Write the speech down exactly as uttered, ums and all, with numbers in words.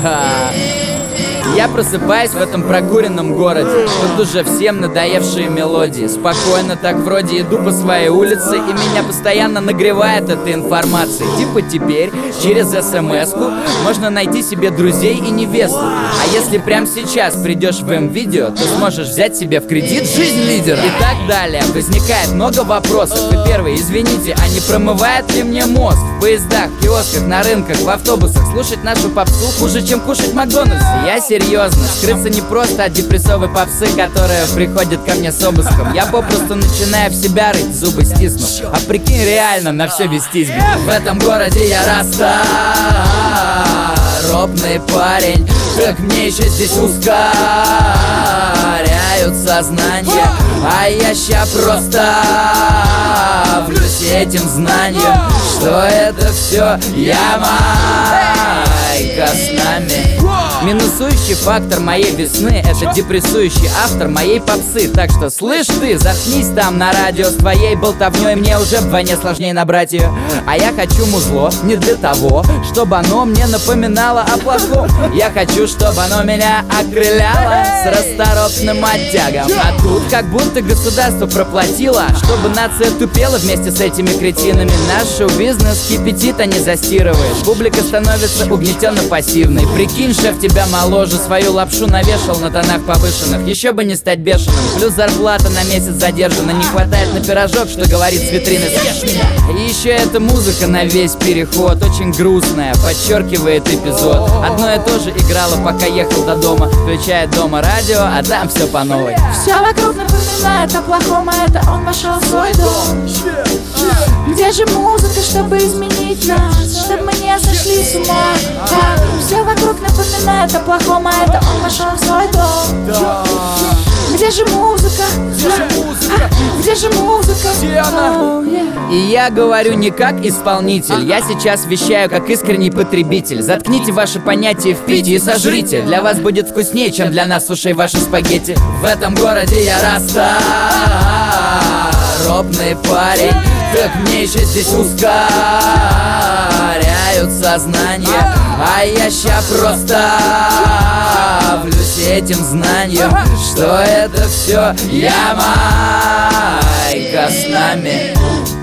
Я просыпаюсь в этом прокуренном городе. Тут уже всем надоевшие мелодии. Спокойно так вроде иду по своей улице, и меня постоянно нагревает этой информацией. Типа теперь через смс-ку можно найти себе друзей и невесту. А если прямо сейчас придешь в М-видео, то сможешь взять себе в кредит жизнь лидера. И так далее. Возникает много вопросов. И первый, извините, а не промывает ли мне мозг? В поездах, в киосках, на рынках, в автобусах слушать нашу попсу хуже, чем кушать в Макдональдсе. Я серьезно, скрыться не просто от депрессовой попсы, которая приходит ко мне с обыском. Я попросту начинаю в себя рыть, зубы стиснув. А прикинь, реально на все вестись. В этом городе я расторопный парень, как мне еще здесь ускоряют сознание. А я ща просто влюсь этим знанием, что это все Ямайка с нами. Минусующий фактор моей весны — это депрессующий автор моей попсы. Так что, слышь ты, заткнись там на радио с твоей болтовней, мне уже вдвойне сложнее набрать ее. А я хочу музло не для того, чтобы оно мне напоминало о плохом. Я хочу, чтобы оно меня окрыляло с расторопным оттягом. А тут как будто государство проплатило, чтобы нация тупела вместе с этими кретинами. Наш шоу-бизнес кипятит, а не застирывает. Публика становится угнетенно-пассивной. Прикинь, шеф тебя моложе, свою лапшу навешал на тонах повышенных. Еще бы не стать бешеным. Плюс зарплата на месяц задержана. Не хватает на пирожок, что говорит с витрины: съешь меня. И еще эта музыка на весь переход, очень грустная, подчеркивает эпизод. Одно и то же играло, пока ехал до дома. Включает дома радио, а там все по новой. Все вокруг напоминает о плохом, а это он вошел в свой дом. Где же музыка, чтобы изменить нас, чтобы мы не сошли с ума? Все вокруг напоминает о плохом, а это он вошел в свой дом. Где же музыка? Где же музыка? Oh, yeah. И я говорю не как исполнитель, я сейчас вещаю как искренний потребитель. Заткните ваши понятия в пите и сожрите. Для вас будет вкуснее, чем для нас, слушай, ваши спагетти. В этом городе я расторопный парень, как мне еще здесь ускоряют сознание. А я ща просто влюсь этим знанием, что это все Ямайка с нами.